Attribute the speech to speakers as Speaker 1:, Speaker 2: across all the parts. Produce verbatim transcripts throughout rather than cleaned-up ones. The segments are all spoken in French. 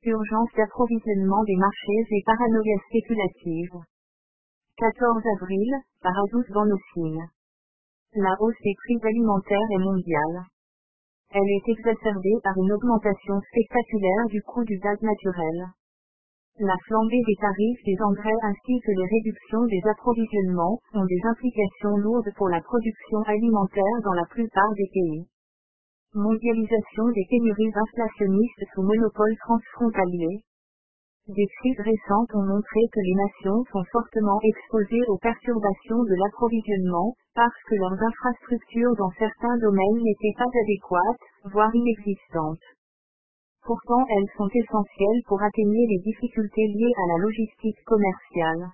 Speaker 1: urgence d'approvisionnement des marchés et paranoïa spéculative. quatorze avril, Paradoxe Vanosine. La hausse des prix alimentaires est mondiale. Elle est exacerbée par une augmentation spectaculaire du coût du gaz naturel. La flambée des tarifs des engrais ainsi que les réductions des approvisionnements ont des implications lourdes pour la production alimentaire dans la plupart des pays. Mondialisation des pénuries inflationnistes sous monopole transfrontalier. Des crises récentes ont montré que les nations sont fortement exposées aux perturbations de l'approvisionnement, parce que leurs infrastructures dans certains domaines n'étaient pas adéquates, voire inexistantes. Pourtant elles sont essentielles pour atténuer les difficultés liées à la logistique commerciale.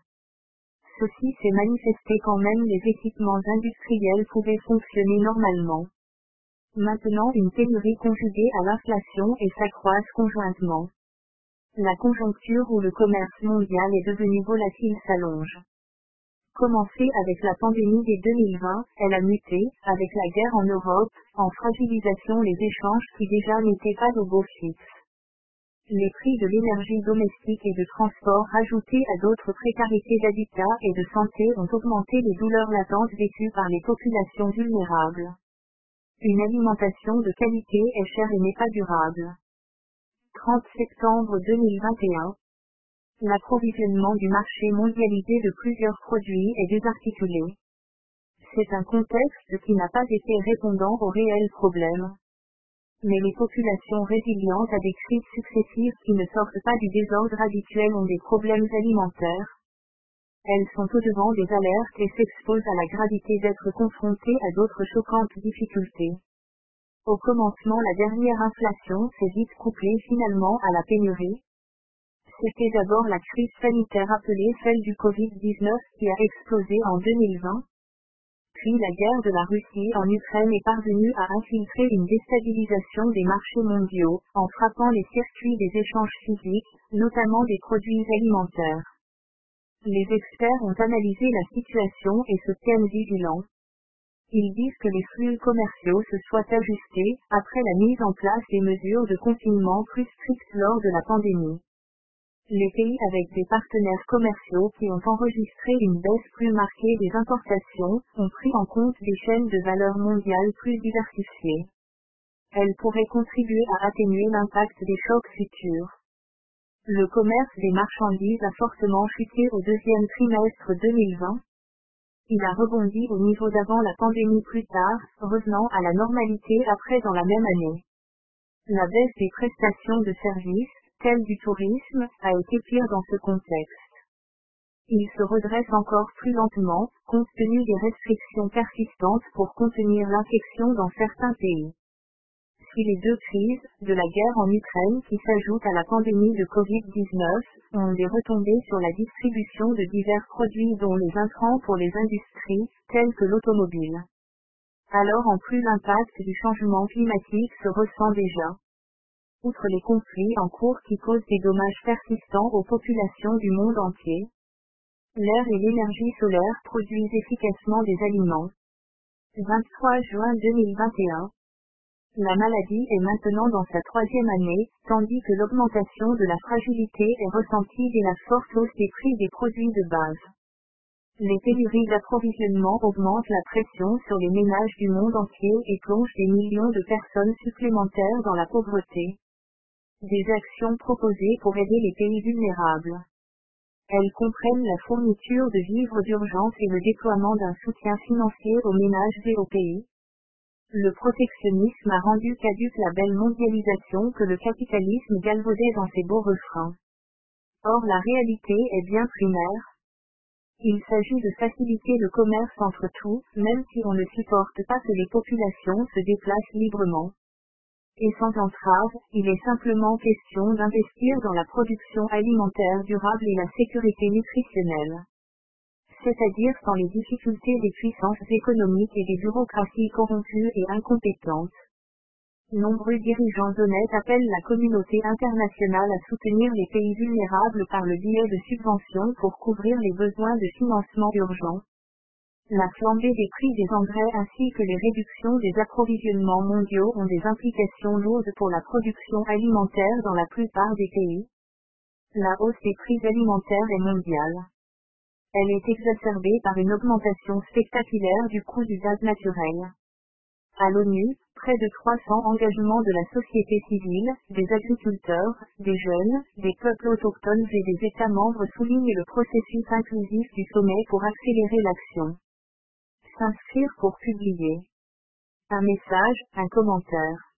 Speaker 1: Ceci s'est manifesté quand même les équipements industriels pouvaient fonctionner normalement. Maintenant une pénurie conjuguée à l'inflation et s'accroissent conjointement. La conjoncture où le commerce mondial est devenu volatile s'allonge. Commencée avec la pandémie dès deux mille vingt, elle a muté, avec la guerre en Europe, en fragilisation les échanges qui déjà n'étaient pas au beau fixe. Les prix de l'énergie domestique et de transport ajoutés à d'autres précarités d'habitat et de santé ont augmenté les douleurs latentes vécues par les populations vulnérables. Une alimentation de qualité est chère et n'est pas durable. trente septembre deux mille vingt et un. L'approvisionnement du marché mondialisé de plusieurs produits est désarticulé. C'est un contexte qui n'a pas été répondant aux réels problèmes. Mais les populations résilientes à des crises successives qui ne sortent pas du désordre habituel ont des problèmes alimentaires. Elles sont au-devant des alertes et s'exposent à la gravité d'être confrontées à d'autres choquantes difficultés. Au commencement, la dernière inflation s'est vite couplée finalement à la pénurie. C'était d'abord la crise sanitaire appelée celle du covid dix-neuf qui a explosé en deux mille vingt. Puis la guerre de la Russie en Ukraine est parvenue à infiltrer une déstabilisation des marchés mondiaux, en frappant les circuits des échanges physiques, notamment des produits alimentaires. Les experts ont analysé la situation et se tiennent vigilants. Ils disent que les flux commerciaux se soient ajustés, après la mise en place des mesures de confinement plus strictes lors de la pandémie. Les pays avec des partenaires commerciaux qui ont enregistré une baisse plus marquée des importations, ont pris en compte des chaînes de valeur mondiales plus diversifiées. Elles pourraient contribuer à atténuer l'impact des chocs futurs. Le commerce des marchandises a fortement chuté au deuxième trimestre deux mille vingt. Il a rebondi au niveau d'avant la pandémie plus tard, revenant à la normalité après dans la même année. La baisse des prestations de services, telles du tourisme, a été pire dans ce contexte. Il se redresse encore plus lentement, compte tenu des restrictions persistantes pour contenir l'infection dans certains pays. Si les deux crises, de la guerre en Ukraine qui s'ajoute à la pandémie de covid dix-neuf, ont des retombées sur la distribution de divers produits dont les intrants pour les industries, telles que l'automobile. Alors en plus l'impact du changement climatique se ressent déjà. Outre les conflits en cours qui causent des dommages persistants aux populations du monde entier, l'air et l'énergie solaire produisent efficacement des aliments. vingt-trois juin deux mille vingt et un. La maladie est maintenant dans sa troisième année, tandis que l'augmentation de la fragilité est ressentie dès la forte hausse des prix des produits de base. Les pénuries d'approvisionnement augmentent la pression sur les ménages du monde entier et plongent des millions de personnes supplémentaires dans la pauvreté. Des actions proposées pour aider les pays vulnérables. Elles comprennent la fourniture de vivres d'urgence et le déploiement d'un soutien financier aux ménages et aux pays. Le protectionnisme a rendu caduque la belle mondialisation que le capitalisme galvaudait dans ses beaux refrains. Or la réalité est bien primaire. Il s'agit de faciliter le commerce entre tous, même si on ne supporte pas que les populations se déplacent librement. Et sans entrave, il est simplement question d'investir dans la production alimentaire durable et la sécurité nutritionnelle. C'est-à-dire sans les difficultés des puissances économiques et des bureaucraties corrompues et incompétentes. Nombreux dirigeants honnêtes appellent la communauté internationale à soutenir les pays vulnérables par le biais de subventions pour couvrir les besoins de financement urgents. La flambée des prix des engrais ainsi que les réductions des approvisionnements mondiaux ont des implications lourdes pour la production alimentaire dans la plupart des pays. La hausse des prix alimentaires est mondiale. Elle est exacerbée par une augmentation spectaculaire du coût du gaz naturel. À l'ONU, près de trois cents engagements de la société civile, des agriculteurs, des jeunes, des peuples autochtones et des États membres soulignent le processus inclusif du sommet pour accélérer l'action. S'inscrire pour publier. Un message, un commentaire.